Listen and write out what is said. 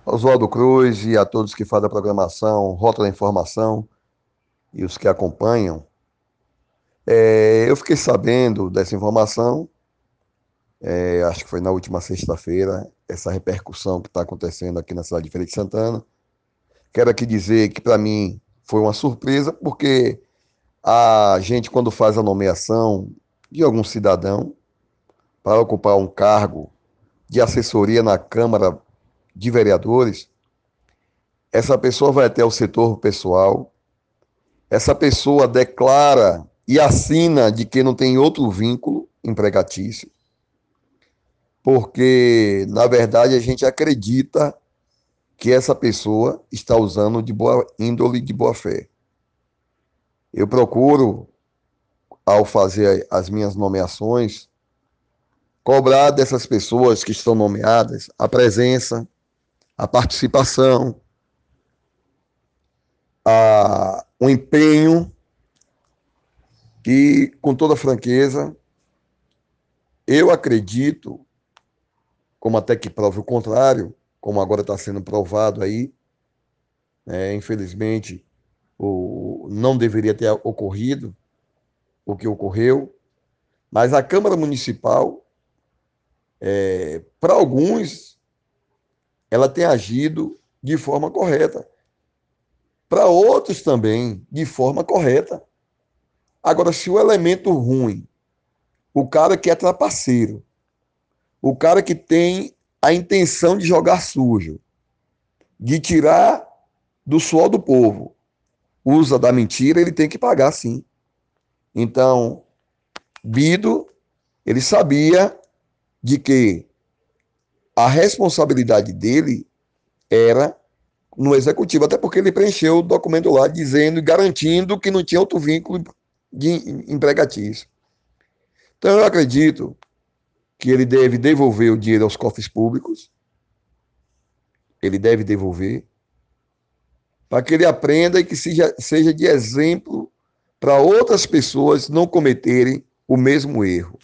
Oswaldo Cruz e a todos que fazem a programação, Rota da Informação e os que acompanham. Eu fiquei sabendo dessa informação, acho que foi na última sexta-feira, essa repercussão que está acontecendo aqui na cidade de Feira de Santana. Quero aqui dizer que para mim foi uma surpresa, porque a gente, quando faz a nomeação de algum cidadão para ocupar um cargo de assessoria na Câmara de Vereadores, essa pessoa vai até o setor pessoal. Essa pessoa declara e assina de que não tem outro vínculo empregatício, porque, na verdade, a gente acredita que essa pessoa está usando de boa índole, de boa fé. Eu procuro, ao fazer as minhas nomeações, cobrar dessas pessoas que estão nomeadas a presença, a participação, o empenho e, com toda franqueza, eu acredito, como até que prove o contrário, como agora está sendo provado aí, infelizmente, não deveria ter ocorrido o que ocorreu, mas a Câmara Municipal, para alguns, ela tem agido de forma correta, para outros também, de forma correta. Agora, se o elemento ruim, o cara que é trapaceiro, o cara que tem a intenção de jogar sujo, de tirar do suor do povo, usa da mentira, ele tem que pagar sim. Então, Bido, ele sabia de que a responsabilidade dele era no executivo, até porque ele preencheu o documento lá dizendo e garantindo que não tinha outro vínculo de empregatício. Então, eu acredito que ele deve devolver o dinheiro aos cofres públicos, ele deve devolver, para que ele aprenda e que seja de exemplo para outras pessoas não cometerem o mesmo erro.